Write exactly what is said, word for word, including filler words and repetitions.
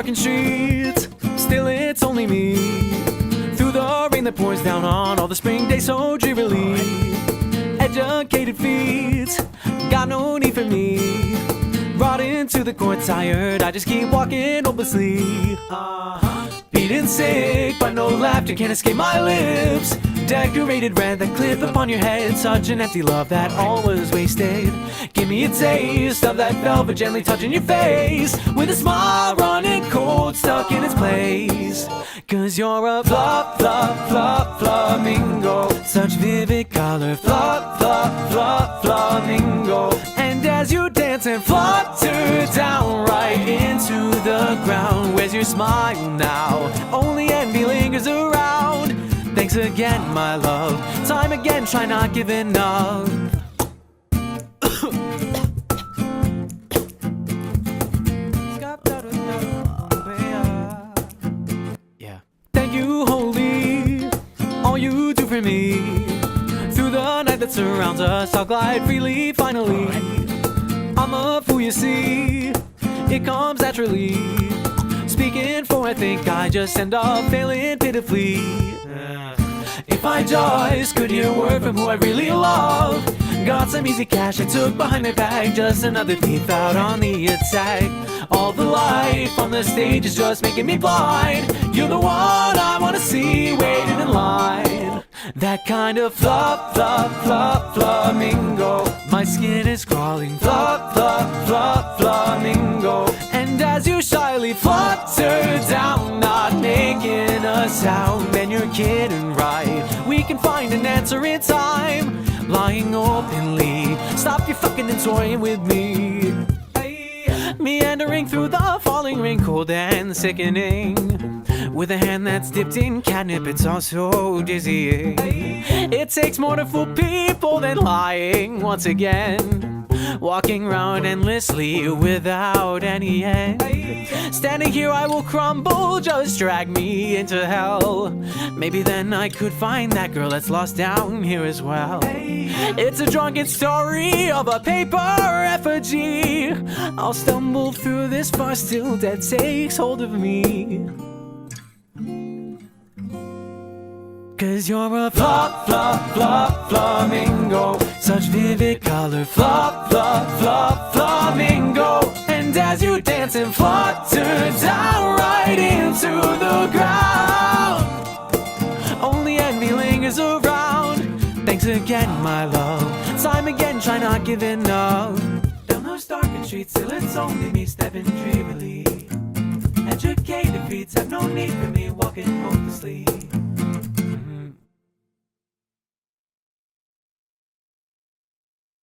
darkened streets, still it's only me. Through the rain that pours down on all the spring days so drearily. Educated feet, got no need for me. Brought into the court tired, I just keep walking hopelessly. uh, Beaten sick, but no laughter can escape my lips. Decorated red, that clip upon your head. Such an empty love that all was wasted. Give me a taste of that velvet gently touching your face, with a smile running cold, stuck in its place. Cause you're a fluff, fluff, fluff, flamingo. Such vivid color, fluff, fluff, fluff, flamingo. And as you dance and flutter down right into the ground, where's your smile now? Only envy lingers around. Thanks again, my love. Time again, try not giving up. Yeah. Thank you, holy, all you do for me. Through the night that surrounds us, I'll glide freely, finally. I'm a fool, you see, it comes naturally. Speaking for I think I just end up failing pitifully. If I just could hear a word from who I really love. Got some easy cash I took behind my back, just another thief out on the attack. All the life on the stage is just making me blind. You're the one I wanna see waiting in line. That kind of fluff, fluff, fluff, flamingo. My skin is crawling, fluff, fluff, fluff, flamingo. And as you shyly flutter down, not making a sound, then you're kidding, right? We can find an answer in time, lying openly. Stop your fucking and toying with me. Meandering through the falling rain, cold and sickening. With a hand that's dipped in catnip, it's all so dizzying. It takes more to fool people than lying once again. Walking round endlessly without any end. Standing here I will crumble, just drag me into hell. Maybe then I could find that girl that's lost down here as well. It's a drunken story of a paper effigy. I'll stumble through this far, still death takes hold of me. Cause you're a fluff, fluff, fluff, flamingo. Such vivid color, fluff, fluff, fluff, flamingo. And as you dance and flutter down right into the ground, only envy lingers around. Thanks again, my love. Time again, try not giving up. Down those darkened streets, till it's only me stepping drearily. Educated feet have no need for me walking hopelessly.